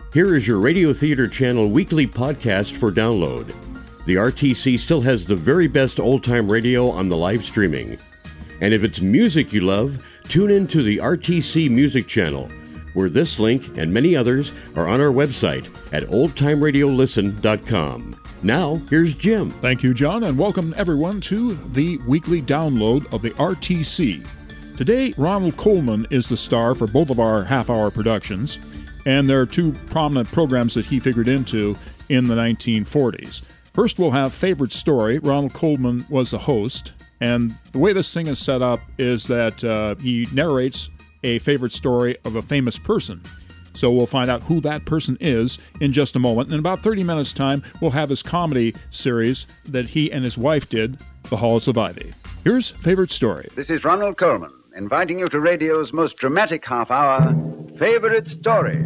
Here is your Radio Theater Channel weekly podcast for download. The RTC still has the very best old-time radio on the live streaming. And if it's music you love, tune in to the RTC Music Channel, where this link and many others are on our website at oldtimeradiolisten.com. Now, here's Jim. Thank you, John, and welcome everyone to the weekly download of the RTC. Today, Ronald Colman is the star for both of our half-hour productions, and there are two prominent programs that he figured into in the 1940s. First, we'll have Favorite Story. Ronald Colman was the host, and the way this thing is set up is that he narrates a favorite story of a famous person. So we'll find out who that person is in just a moment. In about 30 minutes' time, we'll have his comedy series that he and his wife did, The Halls of Ivy. Here's Favorite Story. This is Ronald Colman, inviting you to radio's most dramatic half-hour, Favorite Story.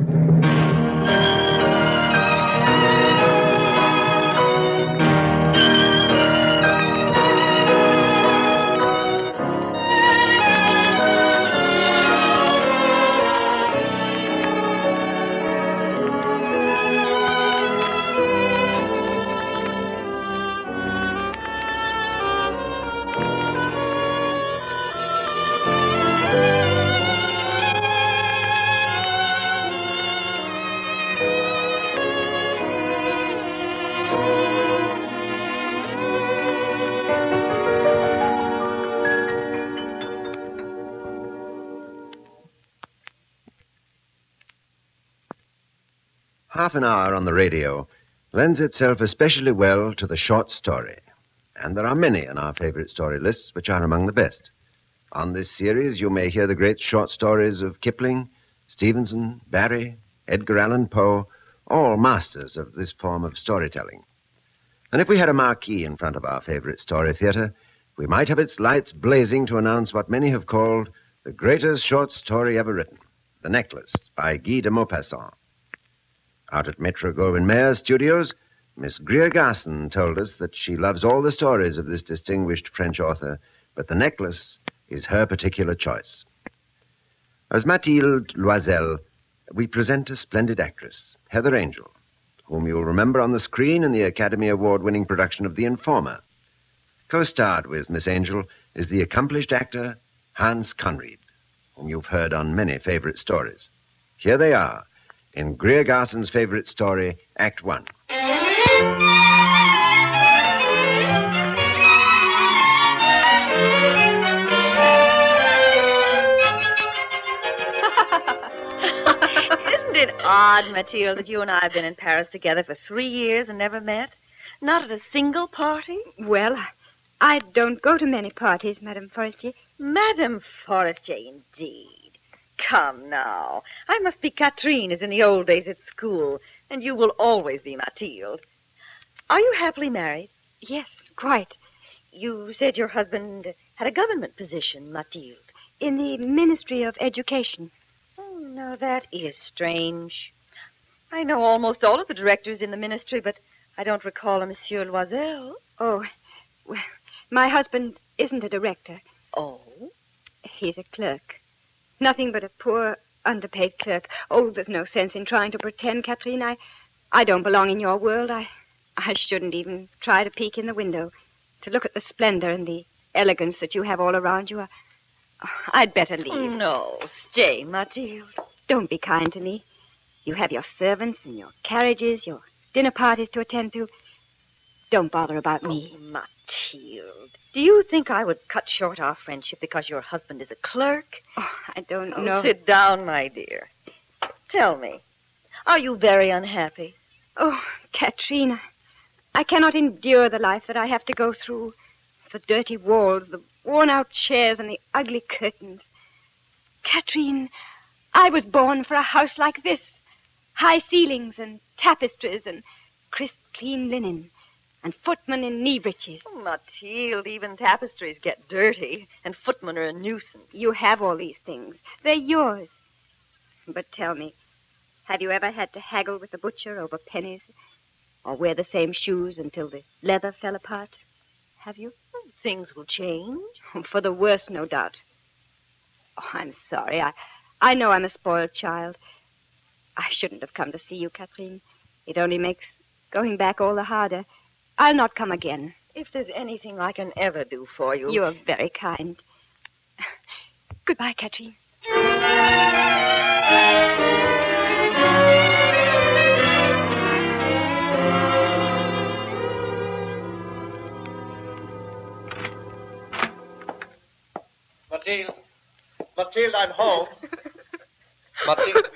Half an hour on the radio lends itself especially well to the short story. And there are many in our favorite story lists which are among the best. On this series, you may hear the great short stories of Kipling, Stevenson, Barrie, Edgar Allan Poe, all masters of this form of storytelling. And if we had a marquee in front of our favorite story theater, we might have its lights blazing to announce what many have called the greatest short story ever written, The Necklace by Guy de Maupassant. Out at Metro-Goldwyn-Mayer's studios, Miss Greer Garson told us that she loves all the stories of this distinguished French author, but The Necklace is her particular choice. As Mathilde Loisel, we present a splendid actress, Heather Angel, whom you'll remember on the screen in the Academy Award-winning production of The Informer. Co-starred with Miss Angel is the accomplished actor Hans Conried, whom you've heard on many favorite stories. Here they are, in Greer Garson's favorite story, Act One. Isn't it odd, Mathilde, that you and I have been in Paris together for 3 years and never met? Not at a single party? Well, I don't go to many parties, Madame Forestier. Madame Forestier, indeed. Come now. I must be Catherine as in the old days at school, and you will always be Mathilde. Are you happily married? Yes, quite. You said your husband had a government position, Mathilde. In the Ministry of Education. Oh, no, that is strange. I know almost all of the directors in the ministry, but I don't recall a Monsieur Loisel. Oh, well, my husband isn't a director. Oh? He's a clerk. Nothing but a poor, underpaid clerk. Oh, there's no sense in trying to pretend, Catherine. I don't belong in your world. I shouldn't even try to peek in the window to look at the splendor and the elegance that you have all around you. I'd better leave. Oh, no, stay, Mathilde. Don't be kind to me. You have your servants and your carriages, your dinner parties to attend to. Don't bother about me. Oh, Mathilde, do you think I would cut short our friendship because your husband is a clerk? Oh, I don't know. Sit down, my dear. Tell me, are you very unhappy? Oh, Katrina, I cannot endure the life that I have to go through. The dirty walls, the worn-out chairs, and the ugly curtains. Katrine, I was born for a house like this. High ceilings and tapestries and crisp, clean linen. And footmen in knee breeches. Oh, Mathilde, even tapestries get dirty, and footmen are a nuisance. You have all these things. They're yours. But tell me, have you ever had to haggle with the butcher over pennies? Or wear the same shoes until the leather fell apart? Have you? Things will change. For the worse, no doubt. Oh, I'm sorry. I know I'm a spoiled child. I shouldn't have come to see you, Catherine. It only makes going back all the harder. I'll not come again. If there's anything I can ever do for you... You are very kind. Goodbye, Catherine. Mathilde, I'm home. Mathilde.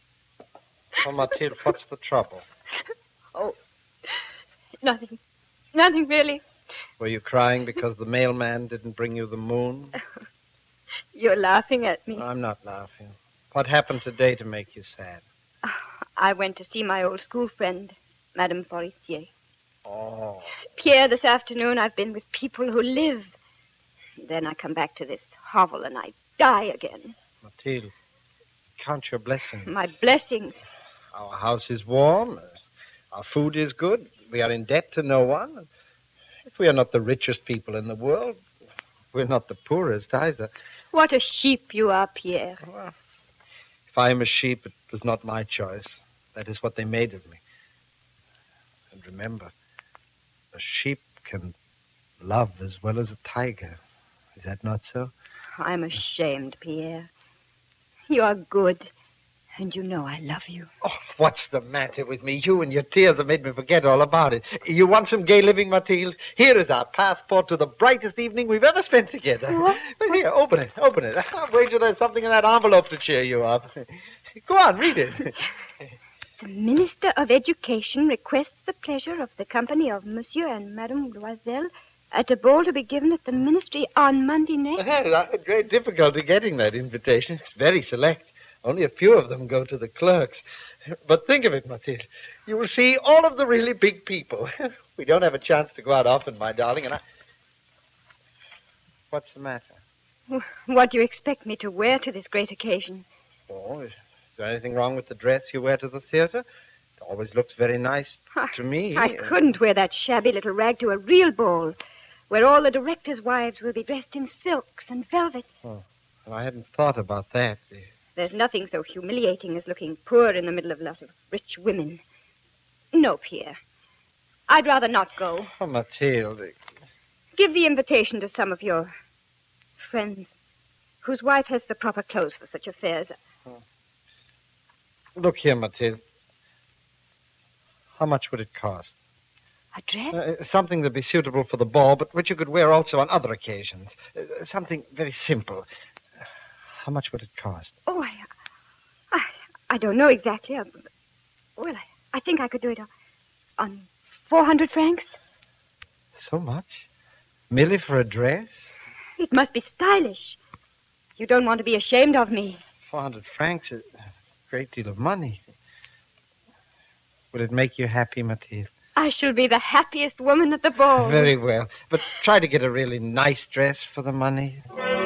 Oh, Mathilde, what's the trouble? Oh, nothing. Nothing, really. Were you crying because the mailman didn't bring you the moon? You're laughing at me. I'm not laughing. What happened today to make you sad? I went to see my old school friend, Madame Forestier. Oh. Pierre, this afternoon I've been with people who live. Then I come back to this hovel and I die again. Mathilde, count your blessings. My blessings. Our house is warm. Our food is good. We are in debt to no one. If we are not the richest people in the world, we're not the poorest either. What a sheep you are, Pierre. Well, if I am a sheep, it was not my choice. That is what they made of me. And remember, a sheep can love as well as a tiger. Is that not so? I'm ashamed, Pierre. You are good, and you know I love you. Oh, what's the matter with me? You and your tears have made me forget all about it. You want some gay living, Mathilde? Here is our passport to the brightest evening we've ever spent together. What? Here, open it. I'll wager there's something in that envelope to cheer you up. Go on, read it. The Minister of Education requests the pleasure of the company of Monsieur and Madame Loisel at a ball to be given at the ministry on Monday next. I had great difficulty getting that invitation. It's very select. Only a few of them go to the clerks. But think of it, Mathilde. You will see all of the really big people. We don't have a chance to go out often, my darling, and I... What's the matter? What do you expect me to wear to this great occasion? Oh, is there anything wrong with the dress you wear to the theater? It always looks very nice to me. I couldn't wear that shabby little rag to a real ball, where all the directors' wives will be dressed in silks and velvet. Oh, well, I hadn't thought about that. There's nothing so humiliating as looking poor in the middle of a lot of rich women. No, Pierre. I'd rather not go. Oh, Mathilde. Give the invitation to some of your friends whose wife has the proper clothes for such affairs. Look here, Mathilde. How much would it cost? A dress? Something that'd be suitable for the ball, but which you could wear also on other occasions. Something very simple. How much would it cost? Oh, I don't know exactly. Well, I think I could do it on 400 francs. So much? Merely for a dress? It must be stylish. You don't want to be ashamed of me. 400 francs is a great deal of money. Will it make you happy, Mathilde? I shall be the happiest woman at the ball. Very well. But try to get a really nice dress for the money.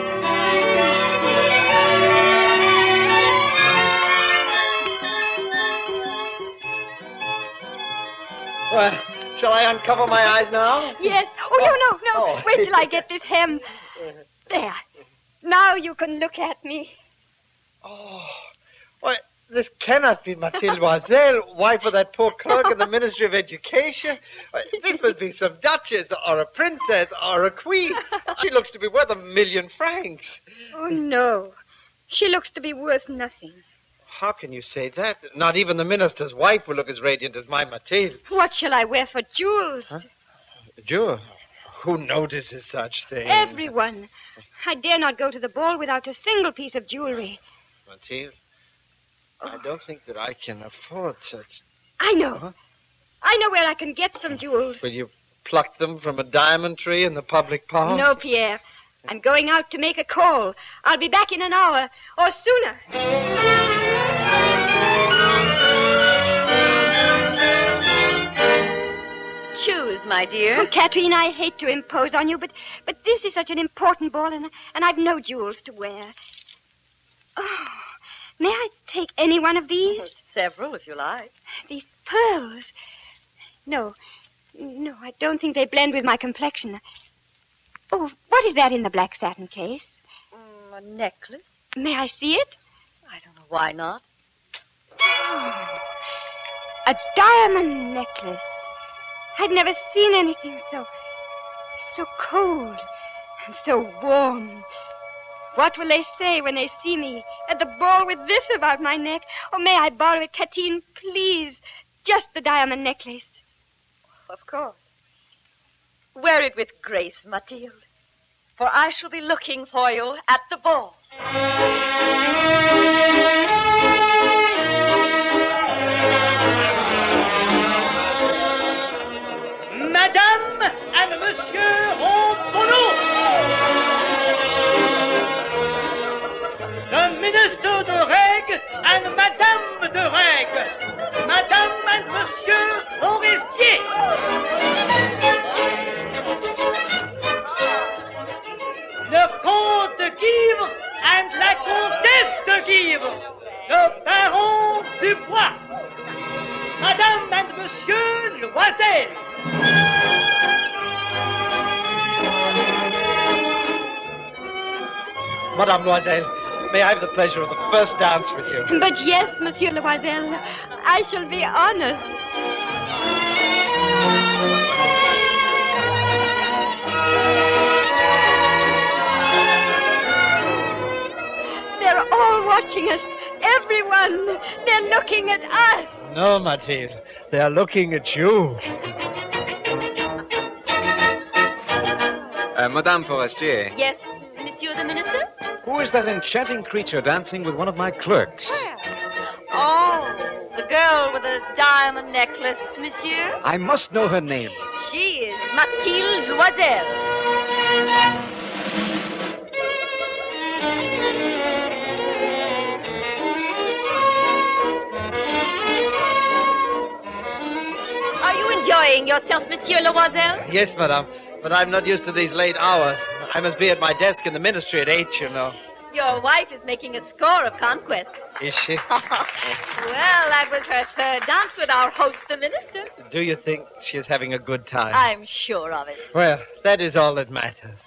Well, shall I uncover my eyes now? Yes. Oh, no. Oh. Wait till I get this hem. There. Now you can look at me. Oh. Why, this cannot be Mathilde Loisel, wife of that poor clerk in the Ministry of Education. Why, this must be some duchess or a princess or a queen. She looks to be worth 1,000,000 francs. Oh, no. She looks to be worth nothing. How can you say that? Not even the minister's wife will look as radiant as my Mathilde. What shall I wear for jewels? Huh? Jewel? Who notices such things? Everyone. I dare not go to the ball without a single piece of jewelry. Mathilde, I don't think that I can afford such... I know. Huh? I know where I can get some jewels. Will you pluck them from a diamond tree in the public park? No, Pierre. I'm going out to make a call. I'll be back in an hour or sooner. Choose, my dear. Oh, Catherine, I hate to impose on you, but this is such an important ball, and I've no jewels to wear. Oh, may I take any one of these? Several, if you like. These pearls. No, I don't think they blend with my complexion. Oh, what is that in the black satin case? A necklace. May I see it? I don't know why not. Oh, a diamond necklace. I'd never seen anything so cold and so warm. What will they say when they see me at the ball with this about my neck? Or may I borrow it, Catine, please? Just the diamond necklace. Of course. Wear it with grace, Mathilde, for I shall be looking for you at the ball. Madame and Monsieur Rombono! The Minister de Règle and Madame de Règle! Madame and Monsieur Forestier! Le Comte de Guivre and la Comtesse de Guivre! Le Baron Dubois! Madame and Monsieur Loisel! Madame Loisel, may I have the pleasure of the first dance with you? But yes, Monsieur Loisel, I shall be honored. They're all watching us. Everyone. They're looking at us. No, Mathilde. They are looking at you. Madame Forestier. Yes, Monsieur the Minister? Who is that enchanting creature dancing with one of my clerks? Oh, the girl with the diamond necklace, Monsieur. I must know her name. She is Mathilde Loisel. Are you enjoying yourself, Monsieur Loisel? Yes, madame. But I'm not used to these late hours. I must be at my desk in the ministry at 8, you know. Your wife is making a score of conquests. Is she? Well, that was her third dance with our host, the minister. Do you think she's having a good time? I'm sure of it. Well, that is all that matters.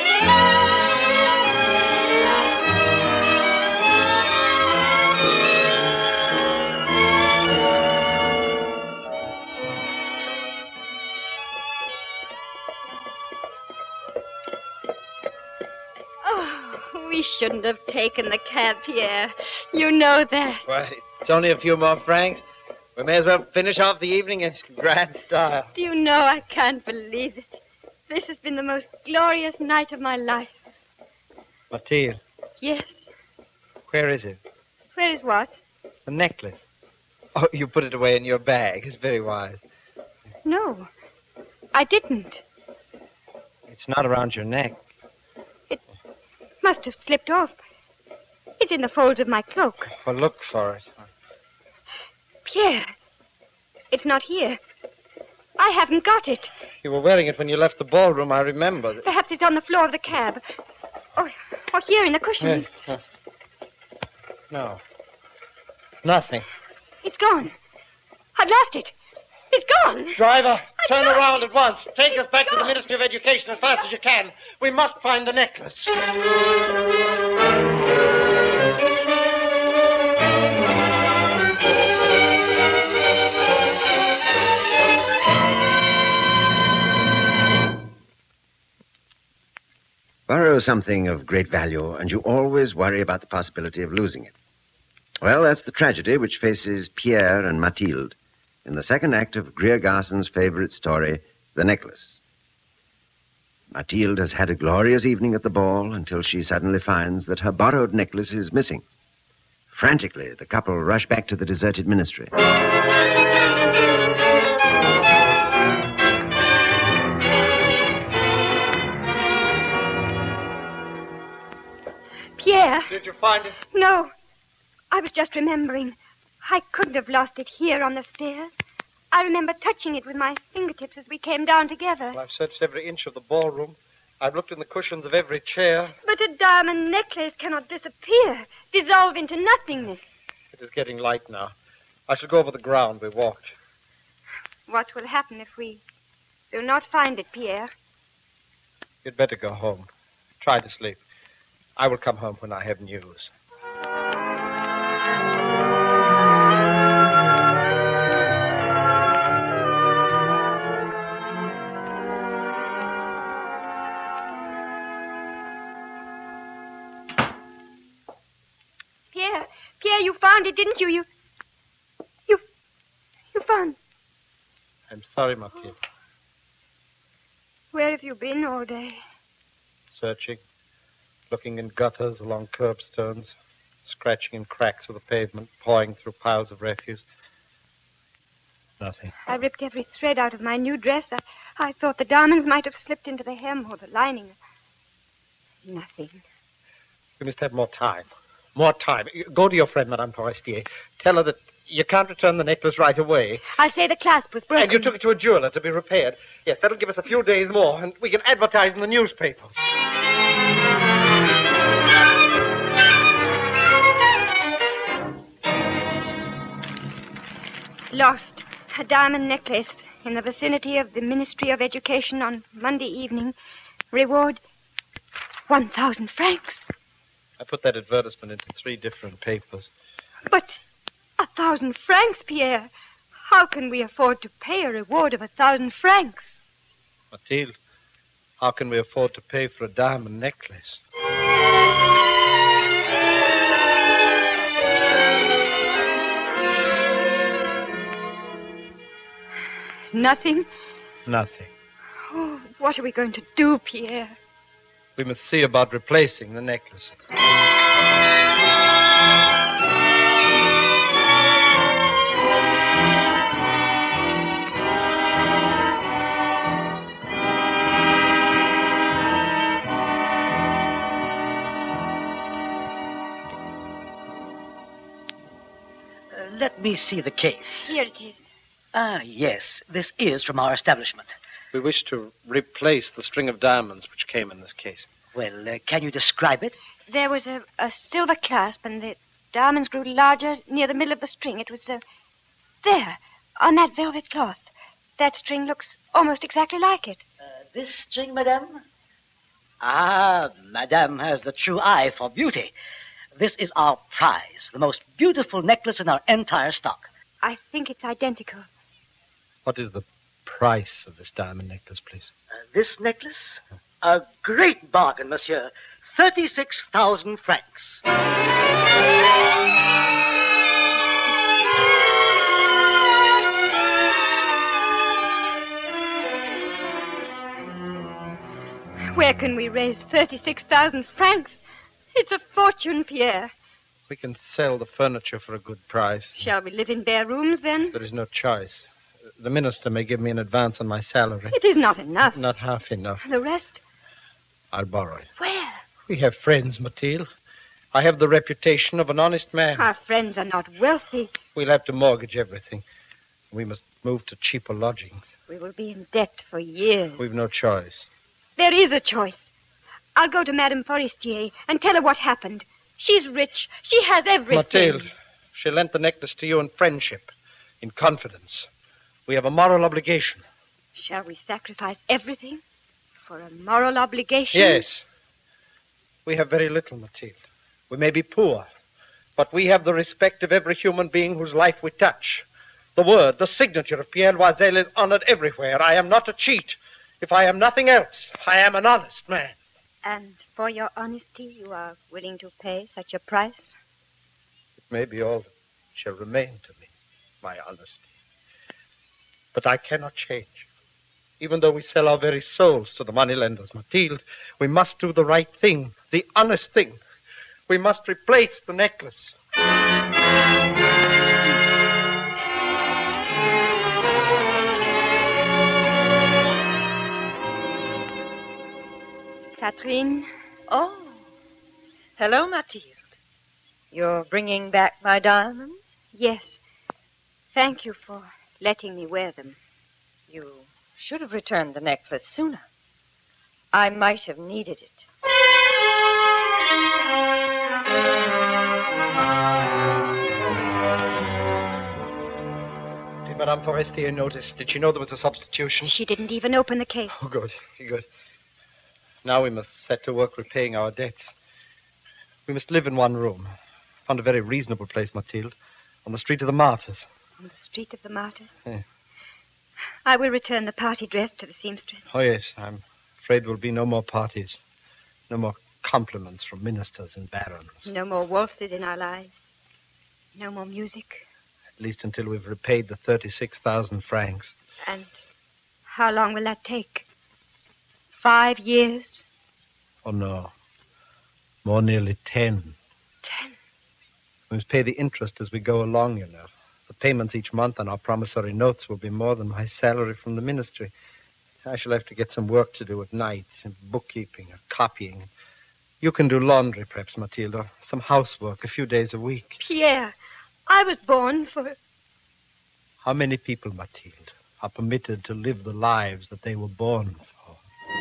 We shouldn't have taken the cab, Pierre. You know that. Why, it's only a few more francs. We may as well finish off the evening in grand style. Do you know, I can't believe it. This has been the most glorious night of my life. Mathilde, Yes. where is it? Where is what? The necklace. Oh, you put it away in your bag. It's very wise. No, I didn't. It's not around your neck. Must have slipped off. It's in the folds of my cloak. Well, look for it. Pierre, it's not here. I haven't got it. You were wearing it when you left the ballroom, I remember. Perhaps it's on the floor of the cab. Or here in the cushions. No. Nothing. It's gone. I've lost it. It's gone. Driver, turn lost around it. at once. Take us back to the gone. Ministry of Education as fast as you can. We must find the necklace. Borrow something of great value, and you always worry about the possibility of losing it. Well, that's the tragedy which faces Pierre and Mathilde in the second act of Greer Garson's favorite story, The Necklace. Mathilde has had a glorious evening at the ball until she suddenly finds that her borrowed necklace is missing. Frantically, the couple rush back to the deserted ministry. Pierre. Did you find it? No. I was just remembering. I couldn't have lost it here on the stairs. I remember touching it with my fingertips as we came down together. Well, I've searched every inch of the ballroom. I've looked in the cushions of every chair. But a diamond necklace cannot disappear, dissolve into nothingness. It is getting light now. I shall go over the ground we walked. What will happen if we do not find it, Pierre? You'd better go home. Try to sleep. I will come home when I have news. didn't you? You found... I'm sorry, Mathilde. Where have you been all day? Searching, looking in gutters, along curbstones, scratching in cracks of the pavement, pawing through piles of refuse. Nothing. I ripped every thread out of my new dress. I thought the diamonds might have slipped into the hem or the lining. Nothing. We must have more time. More time. Go to your friend, Madame Forestier. Tell her that you can't return the necklace right away. I'll say the clasp was broken. And you took it to a jeweler to be repaired. Yes, that'll give us a few days more, and we can advertise in the newspapers. Lost. A diamond necklace in the vicinity of the Ministry of Education on Monday evening. Reward 1,000 francs. I put that advertisement into 3 different papers. But 1,000 francs, Pierre. How can we afford to pay a reward of 1,000 francs? Mathilde, how can we afford to pay for a diamond necklace? Nothing? Nothing. Oh, what are we going to do, Pierre? We must see about replacing the necklace. Let me see the case. Here it is. Ah, yes. This is from our establishment. We wish to replace the string of diamonds which came in this case. Well, can you describe it? There was a silver clasp, and the diamonds grew larger near the middle of the string. It was there, on that velvet cloth. That string looks almost exactly like it. This string, madame? Ah, madame has the true eye for beauty. This is our prize, the most beautiful necklace in our entire stock. I think it's identical. What is the price of this diamond necklace, please? This necklace? A great bargain, monsieur. 36,000 francs. Where can we raise 36,000 francs? It's a fortune, Pierre. We can sell the furniture for a good price. Shall we live in bare rooms, then? There is no choice. The minister may give me an advance on my salary. It is not enough. Not half enough. The rest? I'll borrow it. Where? We have friends, Mathilde. I have the reputation of an honest man. Our friends are not wealthy. We'll have to mortgage everything. We must move to cheaper lodgings. We will be in debt for years. We've no choice. There is a choice. I'll go to Madame Forestier and tell her what happened. She's rich. She has everything. Mathilde, she lent the necklace to you in friendship, in confidence. We have a moral obligation. Shall we sacrifice everything for a moral obligation? Yes. We have very little, Mathilde. We may be poor, but we have the respect of every human being whose life we touch. The word, the signature of Pierre Loisel is honored everywhere. I am not a cheat. If I am nothing else, I am an honest man. And for your honesty, you are willing to pay such a price? It may be all that shall remain to me, my honesty. But I cannot change. Even though we sell our very souls to the moneylenders, Mathilde, we must do the right thing, the honest thing. We must replace the necklace. Catherine? Oh. Hello, Mathilde. You're bringing back my diamonds? Yes. Thank you for letting me wear them. You should have returned the necklace sooner. I might have needed it. Did Madame Forestier notice? Did she know there was a substitution? She didn't even open the case. Oh, good, good. Now we must set to work repaying our debts. We must live in one room. Found a very reasonable place, Mathilde, on the Street of the Martyrs. On the Street of the Martyrs? Yeah. I will return the party dress to the seamstress. Oh, yes. I'm afraid there will be no more parties. No more compliments from ministers and barons. No more waltzes in our lives. No more music. At least until we've repaid the 36,000 francs. And how long will that take? 5 years? Oh, no. More nearly 10. 10? We must pay the interest as we go along, you know. The payments each month on our promissory notes will be more than my salary from the ministry. I shall have to get some work to do at night, bookkeeping or copying. You can do laundry, perhaps, Matilda. Some housework, a few days a week. Pierre, I was born for... How many people, Matilda, are permitted to live the lives that they were born for?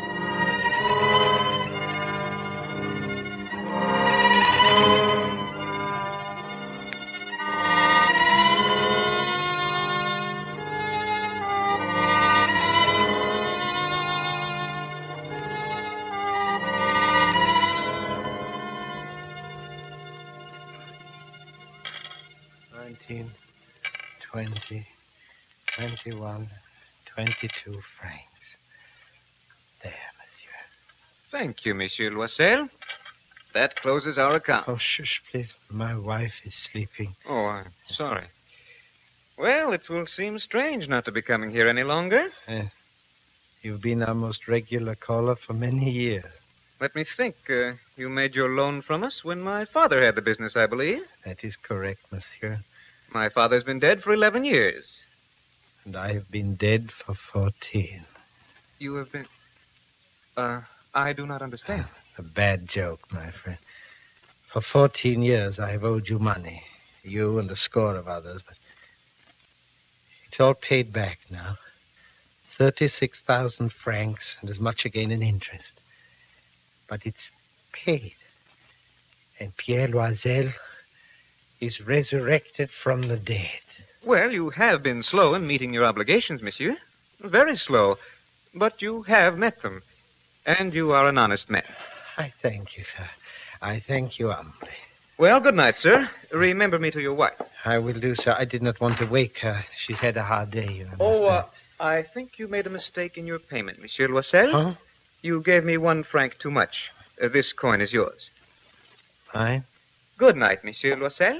$19, $20, $21, $22 francs. There, monsieur. Thank you, Monsieur Loisel. That closes our account. Oh, shush, please. My wife is sleeping. Oh, I'm sorry. Well, it will seem strange not to be coming here any longer. You've been our most regular caller for many years. Let me think. You made your loan from us when my father had the business, I believe. That is correct, monsieur. My father's been dead for 11 years. And I have been dead for 14. You have been... I do not understand. A bad joke, my friend. For 14 years, I have owed you money. You and a score of others, but it's all paid back now. 36,000 francs and as much again in interest. But it's paid. And Pierre Loisel is resurrected from the dead. Well, you have been slow in meeting your obligations, monsieur. Very slow. But you have met them. And you are an honest man. I thank you, sir. I thank you humbly. Well, good night, sir. Remember me to your wife. I will do, sir. I did not want to wake her. She's had a hard day, you know. Oh, I think you made a mistake in your payment, Monsieur Loisel. Huh? You gave me 1 franc too much. This coin is yours. Fine. Good night, Monsieur Loisel.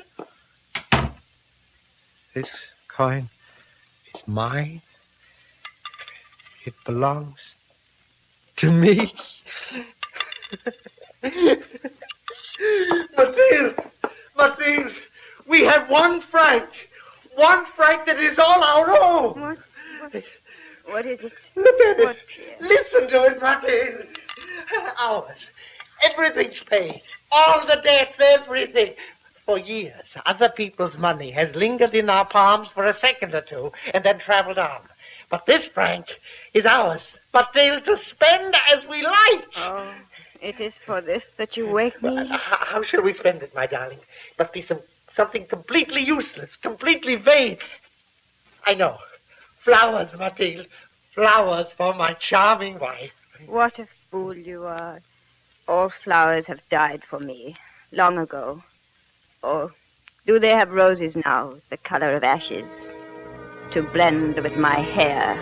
This coin is mine. It belongs to me. Mathilde, we have 1 franc. 1 franc that is all our own. What is it? Look at it. What, Pierre? Listen to it, Mathilde. Ours. Everything's paid. All the debts, everything. For years, other people's money has lingered in our palms for a second or two and then traveled on. But this franc is ours. Mathilde, to spend as we like. Oh, it is for this that you wake me? How shall we spend it, my darling? Must be something completely useless, completely vain. I know. Flowers, Mathilde. Flowers for my charming wife. What a fool you are. All flowers have died for me, long ago. Or do they have roses now, the color of ashes, to blend with my hair?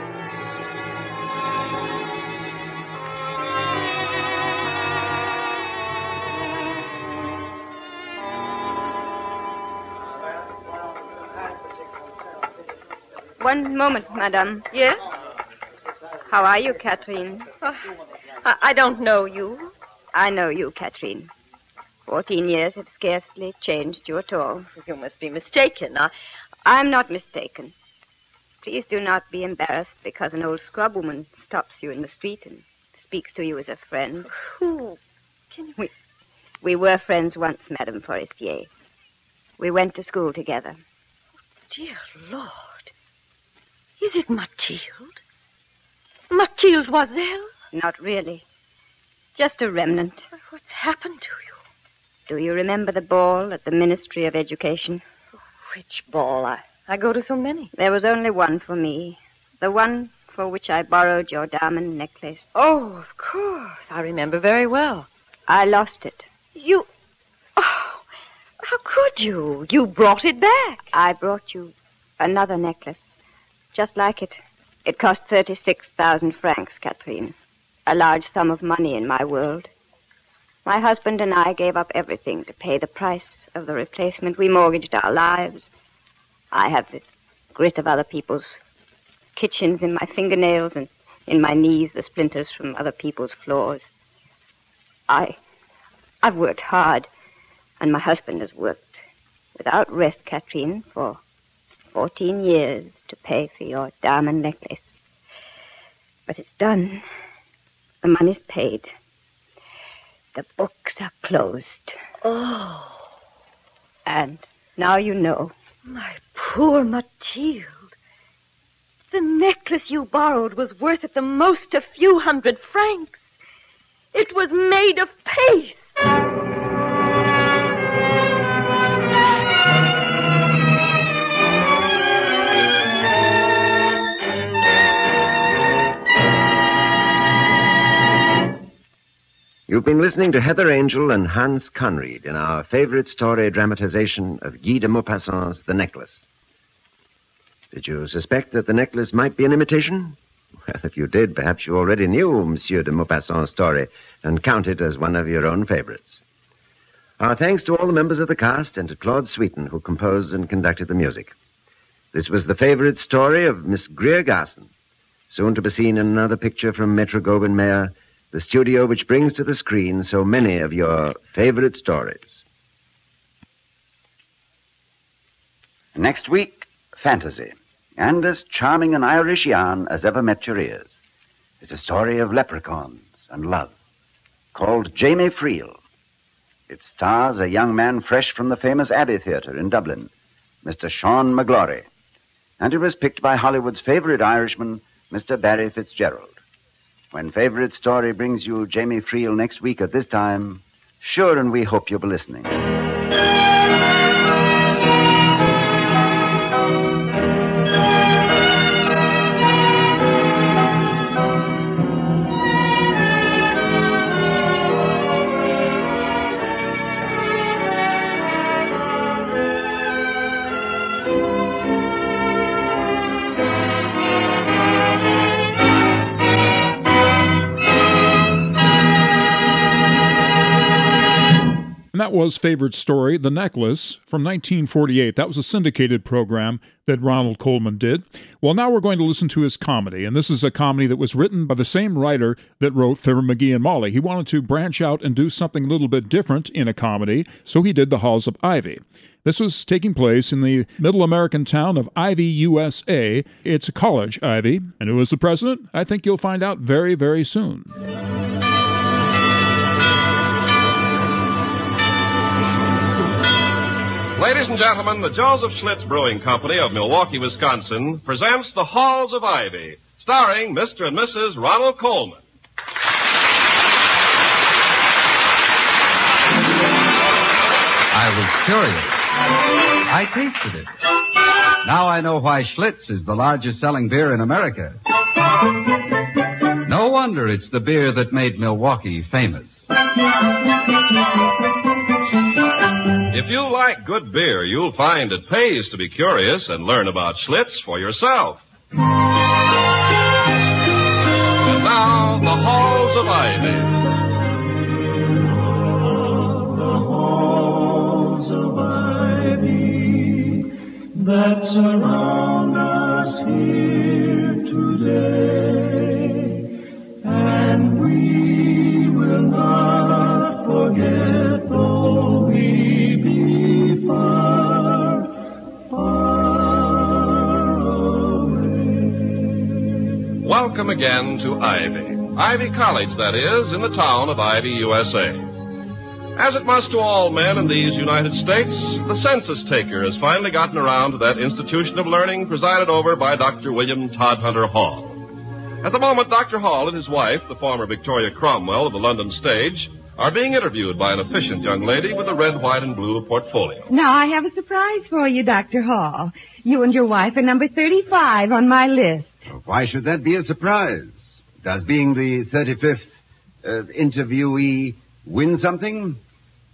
One moment, madame. Yes? How are you, Catherine? I don't know you. I know you, Catherine. 14 years have scarcely changed you at all. You must be mistaken. I'm not mistaken. Please do not be embarrassed because an old scrubwoman stops you in the street and speaks to you as a friend. Who? Can you... We were friends once, Madame Forestier. We went to school together. Dear Lord. Is it Mathilde? Mathilde Loisel? Not really. Just a remnant. What's happened to you? Do you remember the ball at the Ministry of Education? Which ball? I go to so many. There was only one for me. The one for which I borrowed your diamond necklace. Oh, of course. I remember very well. I lost it. You... Oh, how could you? You brought it back. I brought you another necklace. Just like it. It cost 36,000 francs, Catherine. A large sum of money in my world. My husband and I gave up everything to pay the price of the replacement. We mortgaged our lives. I have the grit of other people's kitchens in my fingernails, and in my knees the splinters from other people's floors. I've worked hard, and my husband has worked without rest, Katrine, for 14 years to pay for your diamond necklace. But it's done. The money's paid. The books are closed. Oh. And now you know. My poor Mathilde. The necklace you borrowed was worth at the most a few hundred francs. It was made of paste. You've been listening to Heather Angel and Hans Conried in our favorite story dramatization of Guy de Maupassant's The Necklace. Did you suspect that the necklace might be an imitation? Well, if you did, perhaps you already knew Monsieur de Maupassant's story and count it as one of your own favorites. Our thanks to all the members of the cast and to Claude Sweeten, who composed and conducted the music. This was the favorite story of Miss Greer Garson, soon to be seen in another picture from Metro-Goldwyn-Mayer, the studio which brings to the screen so many of your favorite stories. Next week, fantasy, and as charming an Irish yarn as ever met your ears. It's a story of leprechauns and love, called Jamie Freel. It stars a young man fresh from the famous Abbey Theatre in Dublin, Mr. Sean McGlory, and it was picked by Hollywood's favorite Irishman, Mr. Barry Fitzgerald. When Favorite Story brings you Jamie Freel next week at this time, sure and we hope you'll be listening. That was Favorite Story, The Necklace, from 1948. That was a syndicated program that Ronald Colman did. Well, now we're going to listen to his comedy, and this is a comedy that was written by the same writer that wrote Fibber McGee and Molly. He wanted to branch out and do something a little bit different in a comedy, so he did The Halls of Ivy. This was taking place in the middle American town of Ivy, USA. It's a college, Ivy. And who is the president? I think you'll find out very, very soon. Ladies and gentlemen, the Joseph Schlitz Brewing Company of Milwaukee, Wisconsin, presents The Halls of Ivy, starring Mr. and Mrs. Ronald Colman. I was curious. I tasted it. Now I know why Schlitz is the largest selling beer in America. No wonder it's the beer that made Milwaukee famous. If you like good beer, you'll find it pays to be curious and learn about Schlitz for yourself. And now, The Halls of Ivy. The halls of ivy that surround us here today, and we will not forget though we be far, far away. Welcome again to Ivy. Ivy College, that is, in the town of Ivy, USA. As it must to all men in these United States, the census taker has finally gotten around to that institution of learning presided over by Dr. William Todhunter Hall. At the moment, Dr. Hall and his wife, the former Victoria Cromwell of the London stage, are being interviewed by an efficient young lady with a red, white, and blue portfolio. Now, I have a surprise for you, Dr. Hall. You and your wife are number 35 on my list. Why should that be a surprise? Does being the 35th interviewee win something?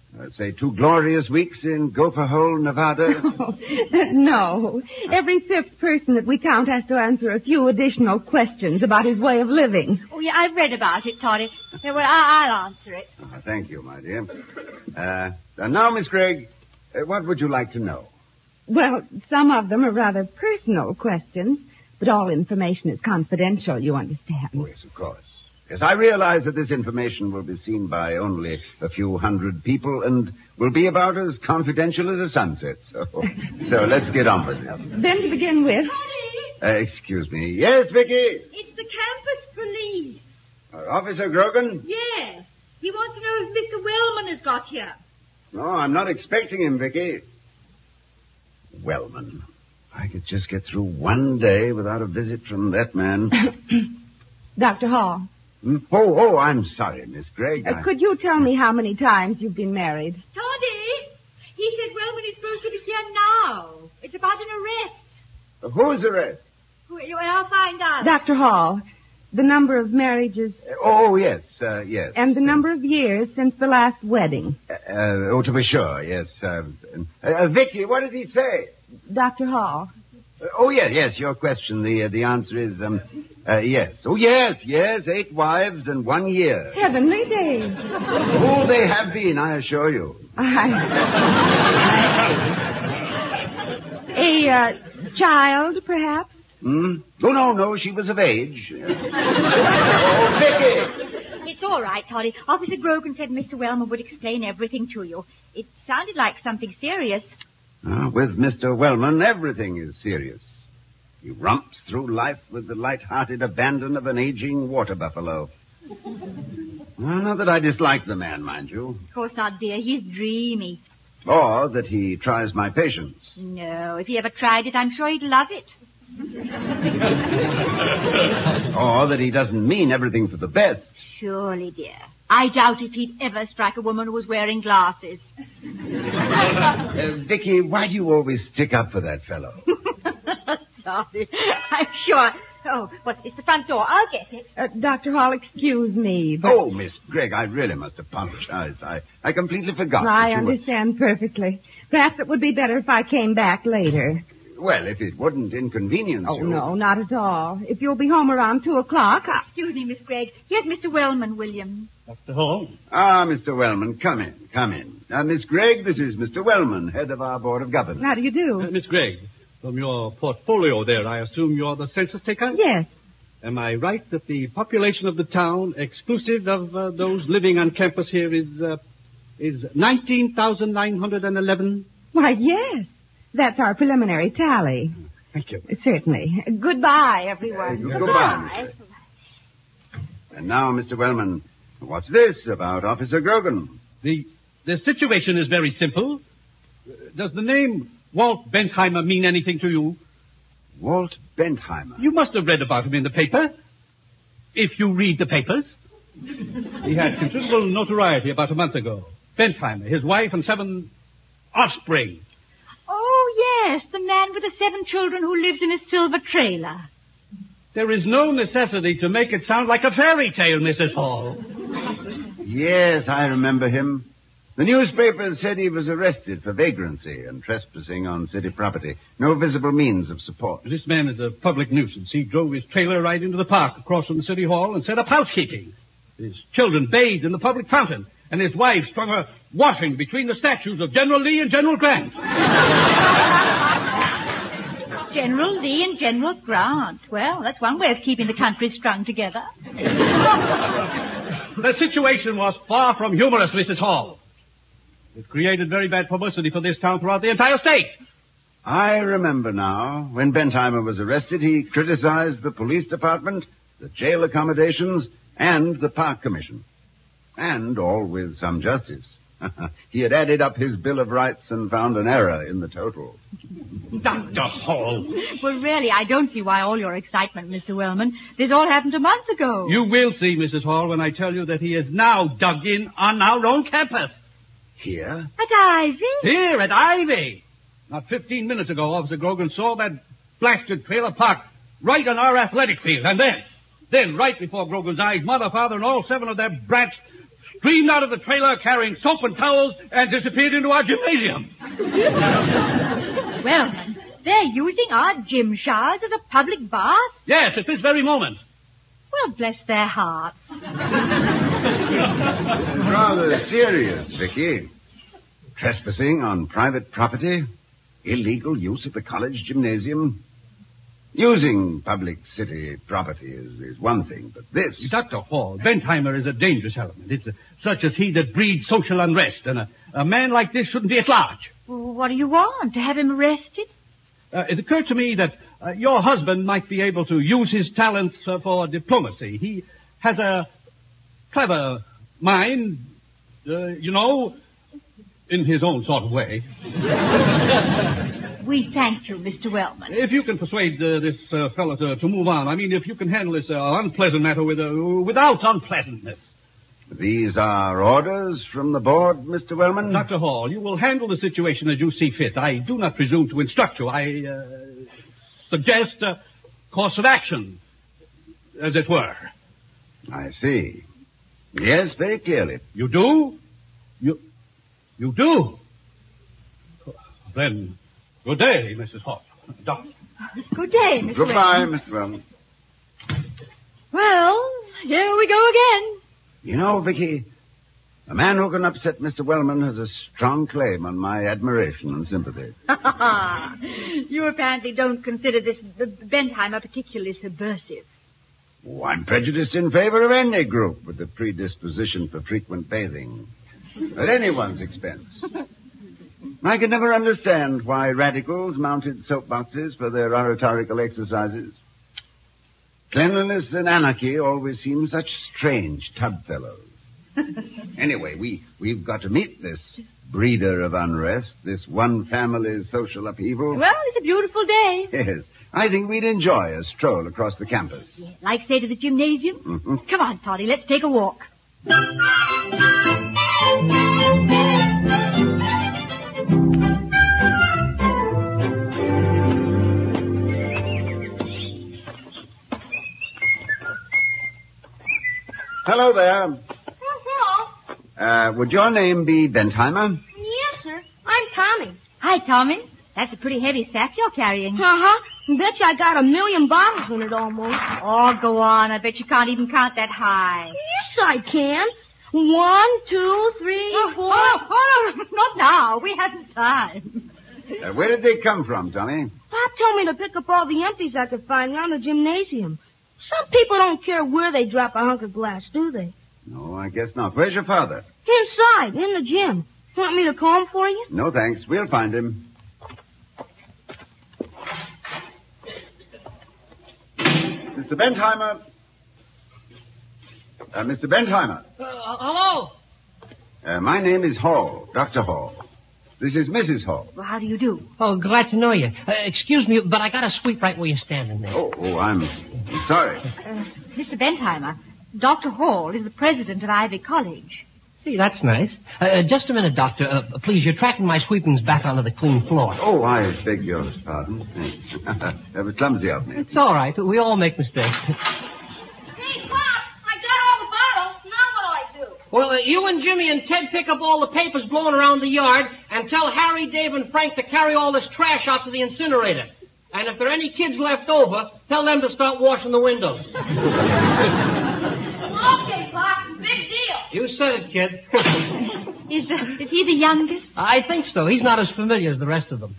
Say 2 glorious weeks in Gopher Hole, Nevada? No. Every 5th person that we count has to answer a few additional questions about his way of living. Oh, yeah, I've read about it, Toddy. Yeah, well, I'll answer it. Thank you, my dear. Now, Miss Gregg, what would you like to know? Well, some of them are rather personal questions, but all information is confidential, you understand. Oh, yes, of course. Yes, I realize that this information will be seen by only a few hundred people and will be about as confidential as a sunset. So let's get on with it. Then to begin with... Excuse me. Yes, Vicky? It's the campus police. Officer Grogan? Yes. He wants to know if Mr. Wellman has got here. No, I'm not expecting him, Vicky. Wellman. I could just get through one day without a visit from that man. Dr. Hall. Oh, I'm sorry, Miss Gregg. Could you tell me how many times you've been married? Toddy, he says Wellman is supposed to be here now. It's about an arrest. Whose arrest? Well, I'll find out. Dr. Hall, the number of marriages... Oh, yes, yes. And the number of years since the last wedding. To be sure, yes. Vicky, what did he say? Dr. Hall. Oh, yes, your question. The answer is, yes. Oh, yes, 8 wives and 1 year. Heavenly days. Oh, they have been, I assure you. A child, perhaps? Oh, no, she was of age. Oh, Vicky! It's all right, Toddy. Officer Grogan said Mr. Wellman would explain everything to you. It sounded like something serious. With Mr. Wellman, everything is serious. He romps through life with the light-hearted abandon of an aging water buffalo. Not that I dislike the man, mind you. Of course not, dear. He's dreamy. Or that he tries my patience. No, if he ever tried it, I'm sure he'd love it. Or that he doesn't mean everything for the best. Surely, dear. I doubt if he'd ever strike a woman who was wearing glasses. Vicky, why do you always stick up for that fellow? Sorry. I'm sure. Oh, well, it's the front door. I'll get it. Dr. Hall, excuse me, but... Oh, Miss Gregg, I really must apologize. I completely forgot. I understand perfectly. Perhaps it would be better if I came back later. Well, if it wouldn't inconvenience you... Oh, no, not at all. If you'll be home around 2 o'clock... Excuse me, Miss Gregg. Here's Mr. Wellman, William. Dr. Hall? Mr. Wellman, come in. Miss Gregg, this is Mr. Wellman, head of our Board of Governors. How do you do? Miss Gregg, from your portfolio there, I assume you're the census taker? Yes. Am I right that the population of the town, exclusive of those living on campus here, is 19,911? Why, yes. That's our preliminary tally. Thank you. Certainly. Goodbye, everyone. Goodbye. And now, Mr. Wellman, what's this about Officer Grogan? The situation is very simple. Does the name Walt Bentheimer mean anything to you? Walt Bentheimer? You must have read about him in the paper. If you read the papers. He had considerable notoriety about a month ago. Bentheimer, his wife, and 7 offspring. Oh, yes, the man with the 7 children who lives in a silver trailer. There is no necessity to make it sound like a fairy tale, Mrs. Hall. Yes, I remember him. The newspapers said he was arrested for vagrancy and trespassing on city property. No visible means of support. This man is a public nuisance. He drove his trailer right into the park across from the city hall and set up housekeeping. His children bathed in the public fountain, and his wife strung her washing between the statues of General Lee and General Grant. General Lee and General Grant. Well, that's one way of keeping the country strung together. The situation was far from humorous, Mrs. Hall. It created very bad publicity for this town throughout the entire state. I remember now. When Bentheimer was arrested, he criticized the police department, the jail accommodations, and the park commission. And all with some justice. He had added up his Bill of Rights and found an error in the total. Dr. Hall. Well, really, I don't see why all your excitement, Mr. Wellman. This all happened a month ago. You will see, Mrs. Hall, when I tell you that he is now dug in on our own campus. Here? At Ivy? Here, at Ivy. Not 15 minutes ago, Officer Grogan saw that blasted trailer parked right on our athletic field. And then, right before Grogan's eyes, Mother, Father, and all 7 of their brats streamed out of the trailer carrying soap and towels and disappeared into our gymnasium. Mr. Wellman, they're using our gym showers as a public bath? Yes, at this very moment. Well, bless their hearts. Rather serious, Vicky. Trespassing on private property, illegal use of the college gymnasium. Using public city property is one thing, but this... Dr. Hall, Bentheimer is a dangerous element. It's such as he that breeds social unrest, and a man like this shouldn't be at large. Well, what do you want? To have him arrested? It occurred to me that your husband might be able to use his talents for diplomacy. He has a clever mind, in his own sort of way. We thank you, Mr. Wellman. If you can persuade this fellow to move on, I mean, if you can handle this unpleasant matter without unpleasantness. These are orders from the board, Mr. Wellman? Dr. Hall, you will handle the situation as you see fit. I do not presume to instruct you. I suggest a course of action, as it were. I see. Yes, very clearly. You do? You do? Then, good day, Mrs. Hall. Doctor. Good day, Mr. Goodbye, Wellman. Mr. Wellman. Well, here we go again. You know, Vicky, a man who can upset Mr. Wellman has a strong claim on my admiration and sympathy. You apparently don't consider this Bentheimer particularly subversive. Oh, I'm prejudiced in favor of any group with a predisposition for frequent bathing. At anyone's expense. I could never understand why radicals mounted soapboxes for their oratorical exercises. Cleanliness and anarchy always seem such strange tub fellows. Anyway, we've got to meet this breeder of unrest, this one family's social upheaval. Well, it's a beautiful day. Yes, I think we'd enjoy a stroll across the campus. Yeah, like, say, to the gymnasium? Mm-hmm. Come on, Toddy, let's take a walk. Hello there. Hello. Would your name be Bentheimer? Yes, sir. I'm Tommy. Hi, Tommy. That's a pretty heavy sack you're carrying. Uh-huh. Bet you I got 1,000,000 bottles in it almost. Oh, go on. I bet you can't even count that high. Yes, I can. 1, 2, 3, 4... Oh, not now. We haven't time. Where did they come from, Tommy? Pop told me to pick up all the empties I could find around the gymnasium. Some people don't care where they drop a hunk of glass, do they? No, I guess not. Where's your father? Inside, in the gym. Want me to call him for you? No, thanks. We'll find him. Mr. Bentheimer. Mr. Bentheimer. Hello? My name is Hall, Dr. Hall. This is Mrs. Hall. Well, how do you do? Oh, glad to know you. Excuse me, but I got to sweep right where you're standing there. Oh, I'm sorry. Mr. Bentheimer, Dr. Hall is the president of Ivy College. See, that's nice. Just a minute, Doctor. Please, you're tracking my sweepings back onto the clean floor. Oh, I beg your pardon. That was clumsy of me. It's all right. We all make mistakes. Hey, Pop, I got all the bottles. Now what do I do? Well, you and Jimmy and Ted pick up all the papers blowing around the yard and tell Harry, Dave, and Frank to carry all this trash out to the incinerator. And if there are any kids left over, tell them to start washing the windows. Okay, Pop, big deal. You said it, kid. Is he the youngest? I think so. He's not as familiar as the rest of them.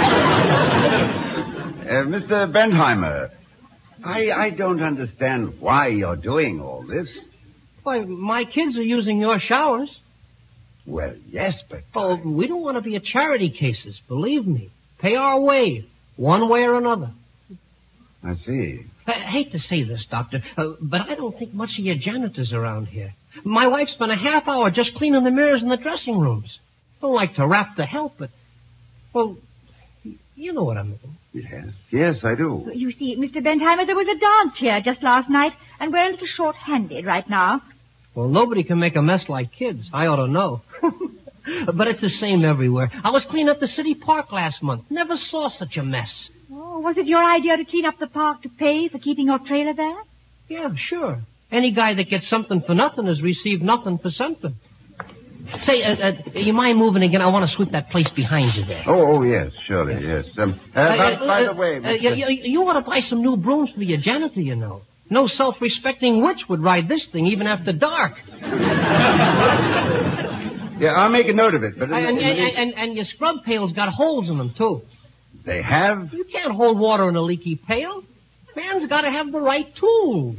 Mr. Bentheimer, I don't understand why you're doing all this. Why, my kids are using your showers. Well, yes, but... Oh, we don't want to be a charity cases, believe me. Pay our way, one way or another. I see. I hate to say this, Doctor, but I don't think much of your janitors around here. My wife spent a half hour just cleaning the mirrors in the dressing rooms. Don't like to rap the help, but... Well, you know what I mean. Yes, I do. You see, Mr. Bentheimer, there was a dance here just last night, and we're a little short-handed right now. Well, nobody can make a mess like kids. I ought to know. But it's the same everywhere. I was cleaning up the city park last month. Never saw such a mess. Oh, was it your idea to clean up the park to pay for keeping your trailer there? Yeah, sure. Any guy that gets something for nothing has received nothing for something. Say, you mind moving again? I want to sweep that place behind you there. Oh, yes, surely, yes. By the way, you ought to buy some new brooms for your janitor, you know. No self-respecting witch would ride this thing even after dark. Yeah, I'll make a note of it. But and your scrub pails got holes in them, too. They have? You can't hold water in a leaky pail. Man's got to have the right tools.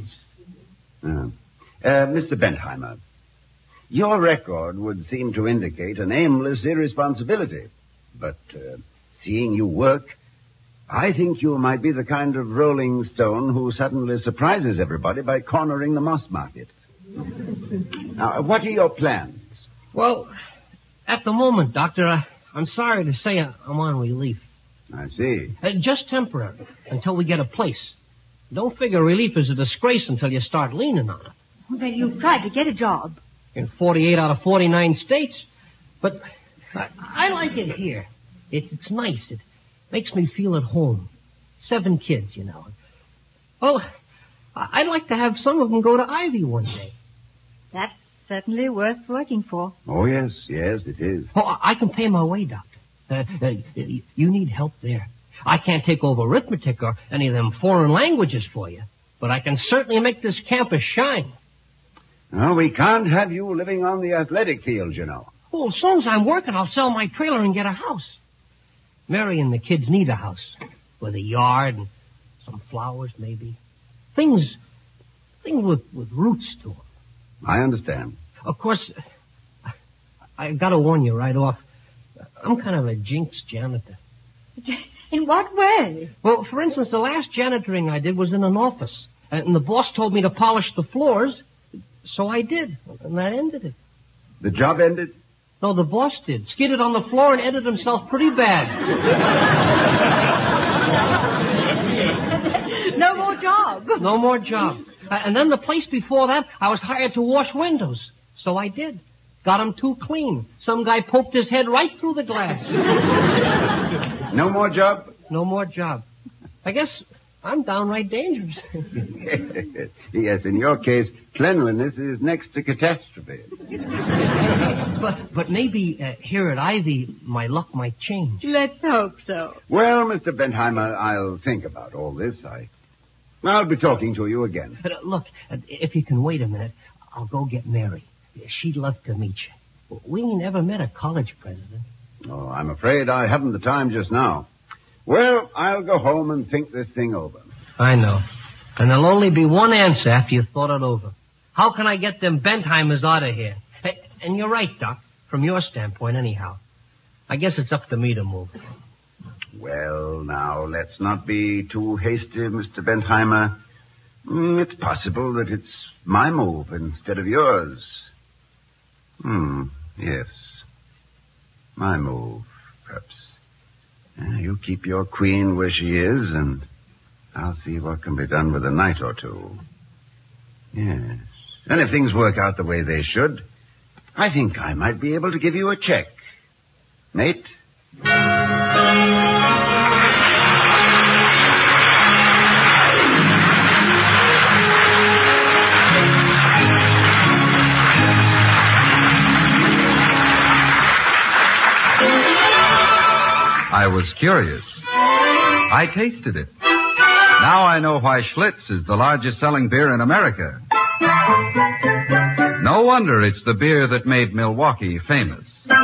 Mr. Bentheimer, your record would seem to indicate an aimless irresponsibility. But seeing you work, I think you might be the kind of rolling stone who suddenly surprises everybody by cornering the moss market. Now, what are your plans? Well, at the moment, Doctor, I'm sorry to say I'm on relief. I see. Just temporary, until we get a place. Don't figure relief is a disgrace until you start leaning on it. Well, then you've tried to get a job. In 48 out of 49 states. But I like it here. It's nice. It makes me feel at home. 7 kids, you know. Well, I'd like to have some of them go to Ivy one day. That's certainly worth working for. Oh, yes, it is. Oh, I can pay my way, Doctor. You need help there. I can't take over arithmetic or any of them foreign languages for you, but I can certainly make this campus shine. No, we can't have you living on the athletic field, you know. Well, as soon as I'm working, I'll sell my trailer and get a house. Mary and the kids need a house with a yard and some flowers, maybe. Things with roots to them. I understand. Of course, I've got to warn you right off. I'm kind of a jinx janitor. In what way? Well, for instance, the last janitoring I did was in an office. And the boss told me to polish the floors, so I did. And that ended it. The job ended? No, the boss did. Skidded on the floor and ended himself pretty bad. No more job. No more job. And then the place before that, I was hired to wash windows. So I did. Got them too clean. Some guy poked his head right through the glass. No more job? No more job. I guess I'm downright dangerous. Yes, in your case, cleanliness is next to catastrophe. But maybe here at Ivy, my luck might change. Let's hope so. Well, Mr. Bentheimer, I'll think about all this. I'll be talking to you again. Look, if you can wait a minute, I'll go get Mary. She'd love to meet you. We never met a college president. Oh, I'm afraid I haven't the time just now. Well, I'll go home and think this thing over. I know. And there'll only be one answer after you've thought it over. How can I get them Bentheimers out of here? And you're right, Doc. From your standpoint, anyhow. I guess it's up to me to move. Well, now, let's not be too hasty, Mr. Bentheimer. It's possible that it's my move instead of yours. Yes. My move, perhaps. You keep your queen where she is, and I'll see what can be done with a night or two. Yes. And if things work out the way they should, I think I might be able to give you a check. Mate? I was curious. I tasted it. Now I know why Schlitz is the largest selling beer in America. No wonder it's the beer that made Milwaukee famous.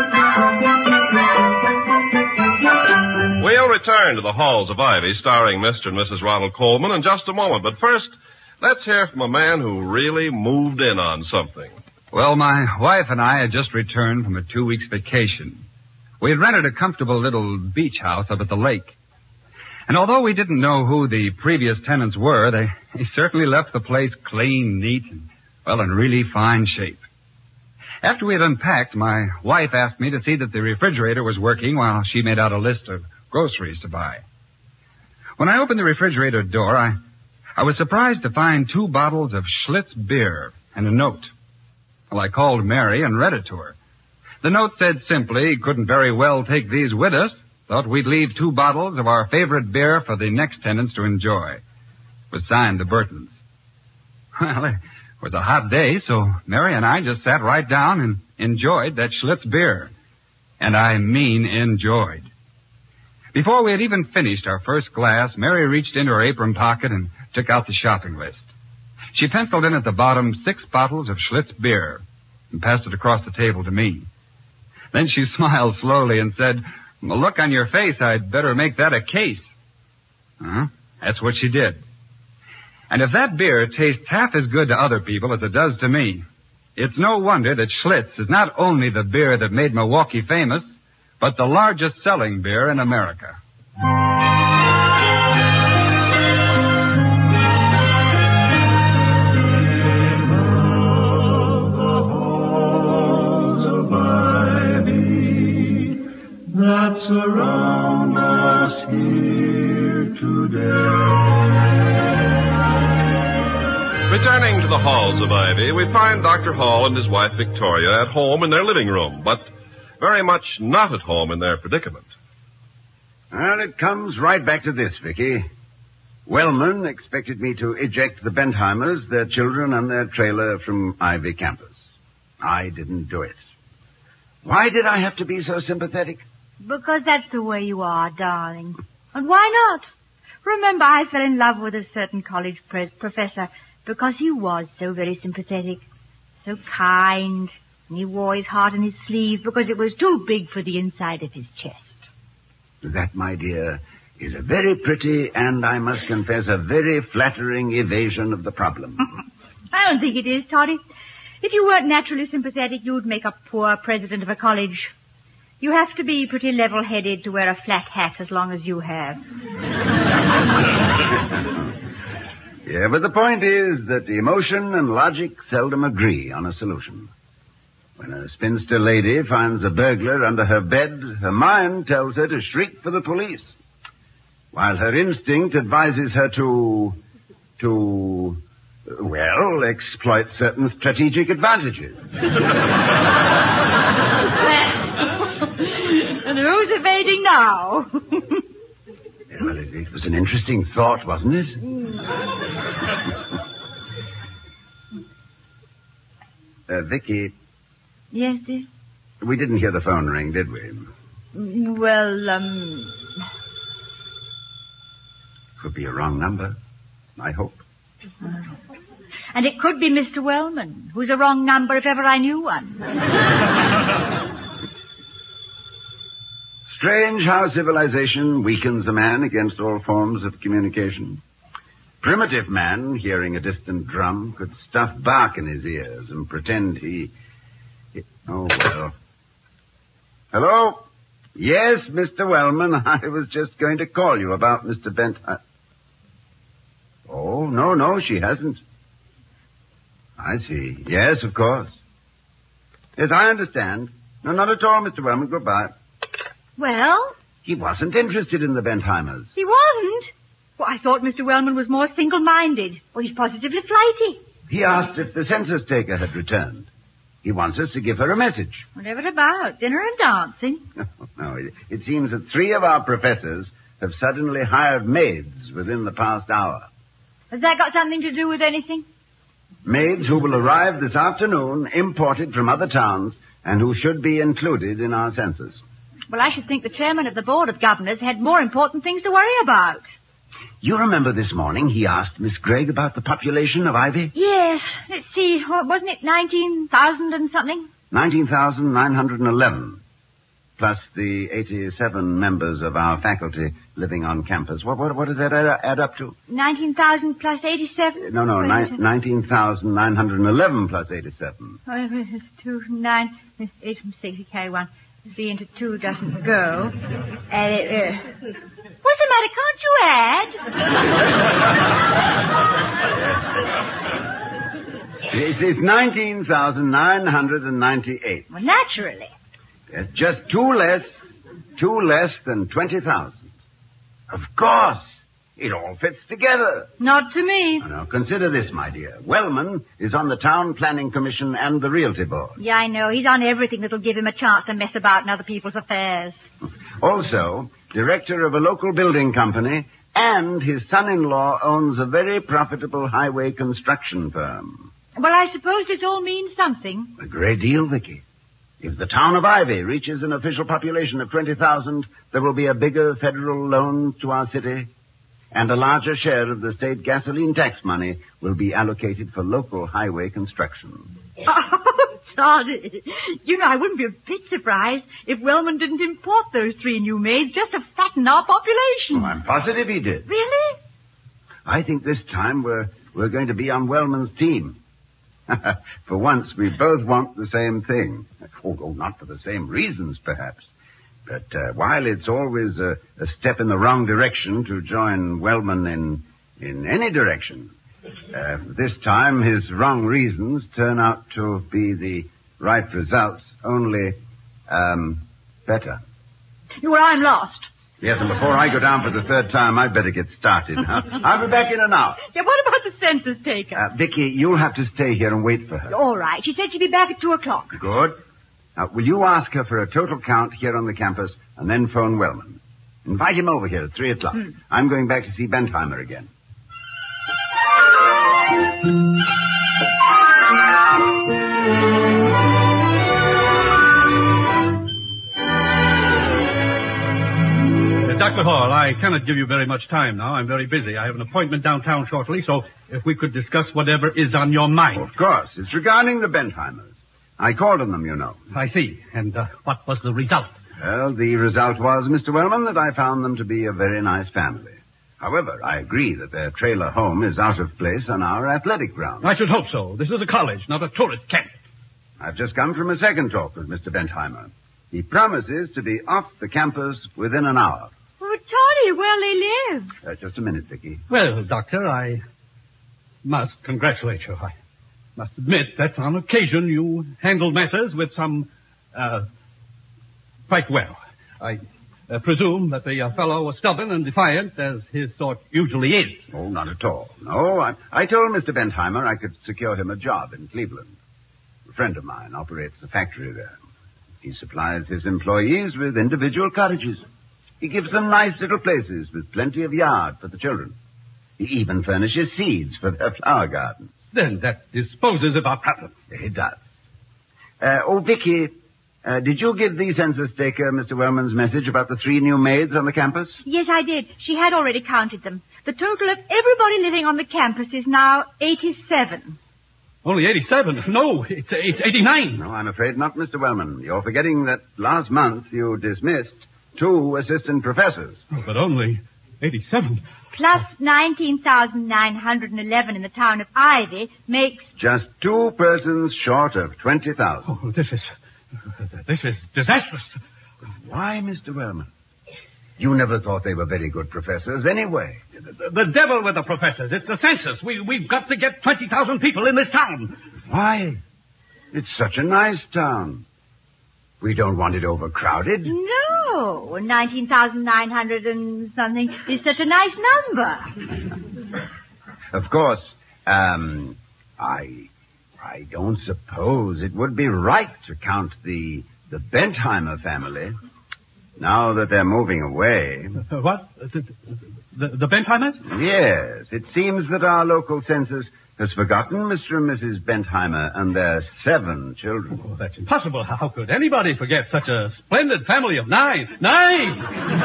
We'll return to the halls of Ivy, starring Mr. and Mrs. Ronald Coleman, in just a moment. But first, let's hear from a man who really moved in on something. Well, my wife and I had just returned from a 2 weeks vacation. We had rented a comfortable little beach house up at the lake. And although we didn't know who the previous tenants were, they certainly left the place clean, neat, and, well, in really fine shape. After we had unpacked, my wife asked me to see that the refrigerator was working while she made out a list of groceries to buy. When I opened the refrigerator door, I was surprised to find 2 bottles of Schlitz beer and a note. Well, I called Mary and read it to her. The note said simply, couldn't very well take these with us. Thought we'd leave 2 bottles of our favorite beer for the next tenants to enjoy. It was signed the Burtons. Well, It was a hot day, so Mary and I just sat right down and enjoyed that Schlitz beer. And I mean enjoyed. Before we had even finished our first glass, Mary reached into her apron pocket and took out the shopping list. She penciled in at the bottom 6 bottles of Schlitz beer and passed it across the table to me. Then she smiled slowly and said, "From the look on your face, I'd better make that a case." That's what she did. And if that beer tastes half as good to other people as it does to me, it's no wonder that Schlitz is not only the beer that made Milwaukee famous, but the largest selling beer in America. That surround us here today. Returning to the halls of Ivy, we find Dr. Hall and his wife Victoria at home in their living room, but very much not at home in their predicament. Well, it comes right back to this, Vicky. Wellman expected me to eject the Bentheimers, their children, and their trailer from Ivy campus. I didn't do it. Why did I have to be so sympathetic? Because that's the way you are, darling. And why not? Remember, I fell in love with a certain college professor because he was so very sympathetic, so kind, and he wore his heart on his sleeve because it was too big for the inside of his chest. That, my dear, is a very pretty and, I must confess, a very flattering evasion of the problem. I don't think it is, Toddy. If you weren't naturally sympathetic, you'd make a poor president of a college. You have to be pretty level-headed to wear a flat hat as long as you have. Yeah, but the point is that emotion and logic seldom agree on a solution. When a spinster lady finds a burglar under her bed, her mind tells her to shriek for the police, while her instinct advises her to exploit certain strategic advantages. And who's evading now? Well, it was an interesting thought, wasn't it? Vicky. Yes, dear? We didn't hear the phone ring, did we? Well, Could be a wrong number, I hope. And it could be Mr. Wellman, who's a wrong number if ever I knew one. Strange how civilization weakens a man against all forms of communication. Primitive man, hearing a distant drum, could stuff bark in his ears and pretend he... Oh, well. Hello? Yes, Mr. Wellman, I was just going to call you about Mr. Bent... Oh, no, she hasn't. I see. Yes, of course. Yes, I understand. No, not at all, Mr. Wellman. Goodbye. Well? He wasn't interested in the Bentheimers. He wasn't? Well, I thought Mr. Wellman was more single-minded. Well, he's positively flighty. He asked if the census taker had returned. He wants us to give her a message. Whatever about? Dinner and dancing? No, it seems that 3 of our professors have suddenly hired maids within the past hour. Has that got something to do with anything? Maids who will arrive this afternoon, imported from other towns, and who should be included in our census. Well, I should think the chairman of the Board of Governors had more important things to worry about. You remember this morning he asked Miss Gregg about the population of Ivy? Yes. Let's see. Wasn't it 19,000 and something? 19,911. Plus the 87 members of our faculty living on campus. What does that add up to? 19,000 plus 87? No, 19,911 plus 87. It's 2, 9, 8, 6, carry 1. 3 into 2 doesn't go. What's the matter? Can't you add? It's 19,998. Well, naturally. It's just two less than 20,000. Of course. It all fits together. Not to me. Now, consider this, my dear. Wellman is on the Town Planning Commission and the Realty Board. Yeah, I know. He's on everything that'll give him a chance to mess about in other people's affairs. Also, director of a local building company, and his son-in-law owns a very profitable highway construction firm. Well, I suppose this all means something. A great deal, Vicky. If the town of Ivy reaches an official population of 20,000, there will be a bigger federal loan to our city, and a larger share of the state gasoline tax money will be allocated for local highway construction. Oh, Toddy. You know, I wouldn't be a bit surprised if Wellman didn't import those 3 new maids just to fatten our population. Oh, I'm positive he did. Really? I think this time we're going to be on Wellman's team. For once, we both want the same thing. Although not for the same reasons, perhaps. But while it's always a step in the wrong direction to join Wellman in any direction, this time his wrong reasons turn out to be the right results, only better. Well, I'm lost. Yes, and before I go down for the 3rd time, I'd better get started now. I'll be back in an hour. Yeah, what about the census taker? Vicky, you'll have to stay here and wait for her. All right. She said she'd be back at 2 o'clock. Good. Now, will you ask her for a total count here on the campus and then phone Wellman? Invite him over here at 3 o'clock. I'm going back to see Bentheimer again. Dr. Hall, I cannot give you very much time now. I'm very busy. I have an appointment downtown shortly, so if we could discuss whatever is on your mind. Of course. It's regarding the Bentheimers. I called on them, you know. I see. And what was the result? Well, the result was, Mr. Wellman, that I found them to be a very nice family. However, I agree that their trailer home is out of place on our athletic grounds. I should hope so. This is a college, not a tourist camp. I've just come from a second talk with Mr. Bentheimer. He promises to be off the campus within an hour. Oh, Toddy, where they live? Just a minute, Vicky. Well, Doctor, I must congratulate you. I must admit that on occasion you handled matters with some, quite well. I presume that the fellow was stubborn and defiant, as his sort usually is. Oh, not at all. No, I told Mr. Bentheimer I could secure him a job in Cleveland. A friend of mine operates a factory there. He supplies his employees with individual cottages. He gives them nice little places with plenty of yard for the children. He even furnishes seeds for their flower gardens. Then that disposes of our problem. It does. Vicky, did you give the census taker Mr. Wellman's message about the 3 new maids on the campus? Yes, I did. She had already counted them. The total of everybody living on the campus is now 87. Only 87? No, it's 89. No, I'm afraid not, Mr. Wellman. You're forgetting that last month you dismissed 2 assistant professors. Oh, but only 87. Plus 19,911 in the town of Ivy makes... Just 2 persons short of 20,000. Oh, this is disastrous. Why, Mr. Wellman? You never thought they were very good professors anyway. The devil with the professors. It's the census. We've got to get 20,000 people in this town. Why? It's such a nice town. We don't want it overcrowded. No, 19,900 and something is such a nice number. Of course, I don't suppose it would be right to count the Bentheimer family now that they're moving away. What? The Bentheimers? Yes. It seems that our local census has forgotten Mr. and Mrs. Bentheimer and their 7 children. Oh, that's impossible. How could anybody forget such a splendid family of 9? 9!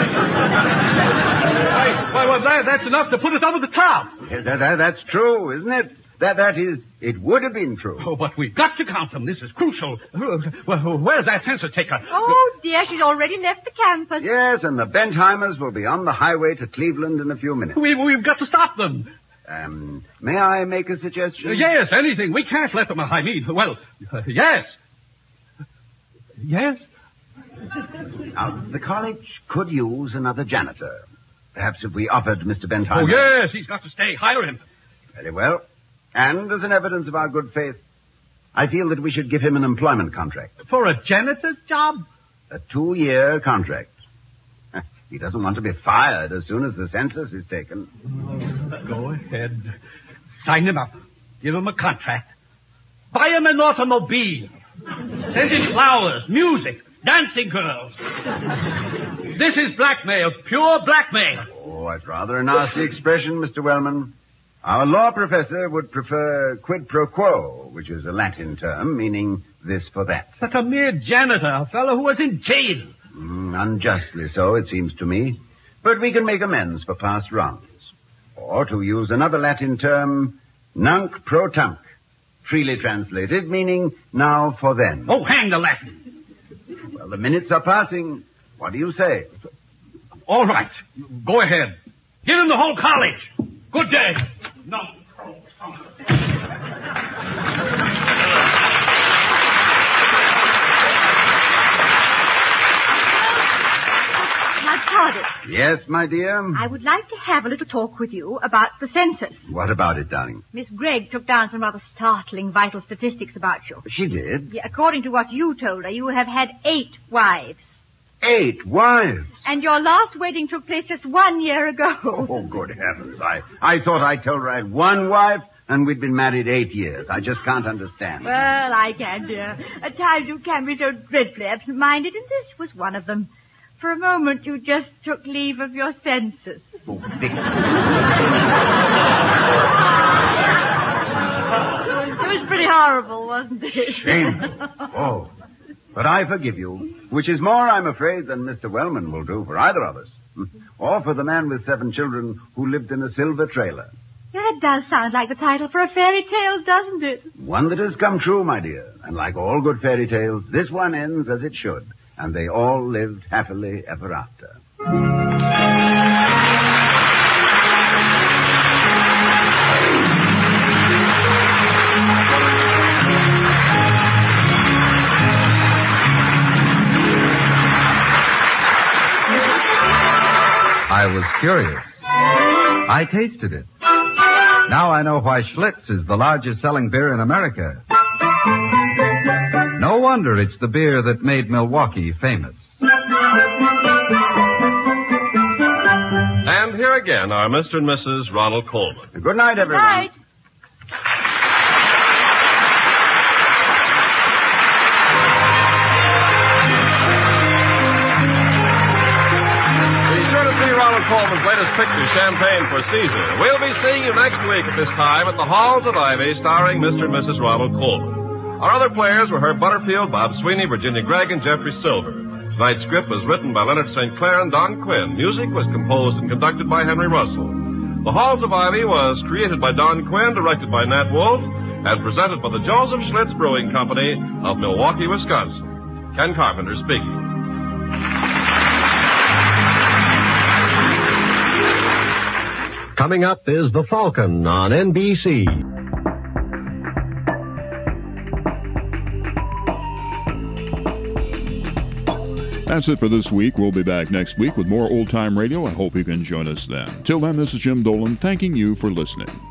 Well, that's enough to put us over the top. Yes, that's true, isn't it? That is, it would have been true. Oh, but we've got to count them. This is crucial. Well, where's that census taker? Oh, dear, she's already left the campus. Yes, and the Bentheimers will be on the highway to Cleveland in a few minutes. We've got to stop them. May I make a suggestion? Yes, anything. We can't let them. I mean, well, yes. Yes? Now, the college could use another janitor. Perhaps if we offered Mr. Bentheimer... Oh, yes, he's got to stay. Hire him. Very well. And as an evidence of our good faith, I feel that we should give him an employment contract. For a janitor's job? A 2-year contract. He doesn't want to be fired as soon as the census is taken. Go ahead. Sign him up. Give him a contract. Buy him an automobile. Send him flowers, music, dancing girls. This is blackmail, pure blackmail. Oh, that's rather a nasty expression, Mr. Wellman. Our law professor would prefer quid pro quo, which is a Latin term meaning this for that. That's a mere janitor, a fellow who was in jail. Unjustly so, it seems to me. But we can make amends for past wrongs. Or, to use another Latin term, nunc pro tunc, freely translated, meaning now for then. Oh, hang the Latin. Well, the minutes are passing. What do you say? All right. Go ahead. Give him the whole college. Good day. No. Cardiff. Yes, my dear? I would like to have a little talk with you about the census. What about it, darling? Miss Gregg took down some rather startling vital statistics about you. She did? Yeah, according to what you told her, you have had 8 wives. 8 wives? And your last wedding took place just 1 year ago. Oh, good heavens. I thought I told her I had 1 wife and we'd been married 8 years. I just can't understand. Well, I can, dear. At times you can be so dreadfully absent-minded, and this was one of them. For a moment, you just took leave of your senses. Oh, Vic. It was pretty horrible, wasn't it? Shameful. Oh. But I forgive you, which is more, I'm afraid, than Mr. Wellman will do for either of us. Or for the man with 7 children who lived in a silver trailer. That does sound like the title for a fairy tale, doesn't it? One that has come true, my dear. And like all good fairy tales, this one ends as it should. And they all lived happily ever after. I was curious. I tasted it. Now I know why Schlitz is the largest selling beer in America. No wonder it's the beer that made Milwaukee famous. And here again are Mr. and Mrs. Ronald Coleman. Good night, everyone. Good night. Be sure to see Ronald Coleman's latest picture, Champagne for Caesar. We'll be seeing you next week at this time at the Halls of Ivy, starring Mr. and Mrs. Ronald Coleman. Our other players were Herb Butterfield, Bob Sweeney, Virginia Gregg, and Jeffrey Silver. Tonight's script was written by Leonard St. Clair and Don Quinn. Music was composed and conducted by Henry Russell. The Halls of Ivy was created by Don Quinn, directed by Nat Wolf, and presented by the Joseph Schlitz Brewing Company of Milwaukee, Wisconsin. Ken Carpenter speaking. Coming up is The Falcon on NBC. That's it for this week. We'll be back next week with more old-time radio. I hope you can join us then. Till then, this is Jim Dolan thanking you for listening.